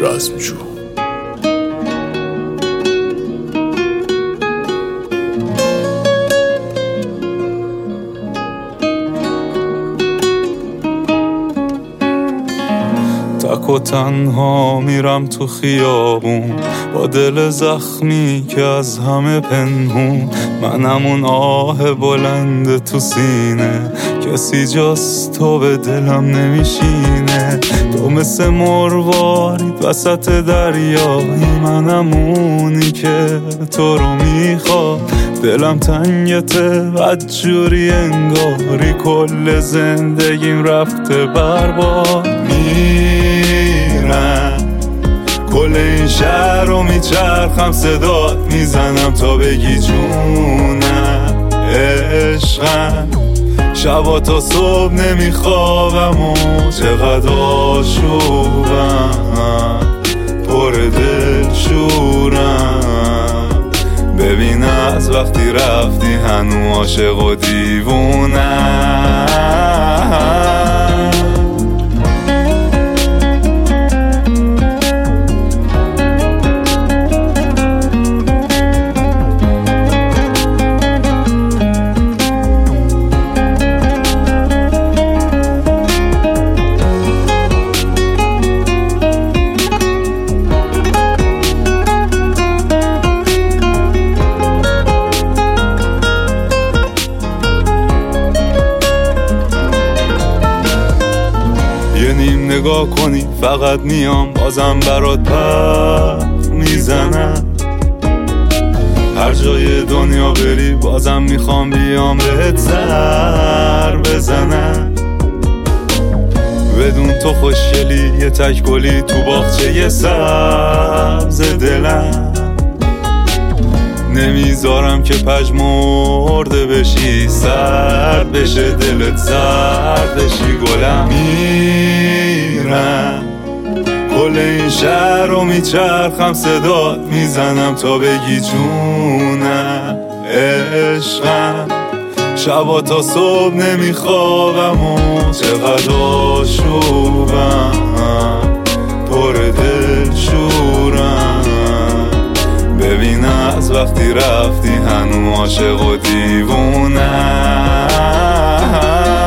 رزمجو. تک و تنها میرم تو خیابون با دل زخمی که از همه پنهون، من همون آه بلند تو سینه، کسی جز تو به دلم نمیشینه. تو مثل مروارید وسط دریایی، من همونی که تو رو میخواد. دلم تنگته بدجوری انگاری کل زندگیم رفته برباد. میرم کل این شهر رو میچرخم، صدات میزنم تا بگی جونم عشقم. شبا تا صبح نمیخوابم و چقدر آشوبم، پر دل شورم. ببین از وقتی رفتی هنو عاشق و دیوونم. یه نیم نگاه کنی فقط میام بازم برات پر میزنم. هر جای دنیا بری بازم میخوام بیام بهت سر بزنم. بدون تو خوشگلی یه تک گلی تو باغچه سبز دلم. نمیذارم که پژمرده بشی، سرد بشه دلت، سرد بشی گلم. میرم کل این شهر رو میچرخم، صدات میزنم تا بگی جونم عشقم. شبا تا صبح نمیخوابم و چقدر آشوبم، پر دل شورم. ببین از وقتی رفتی هنو عاشق و دیوونم.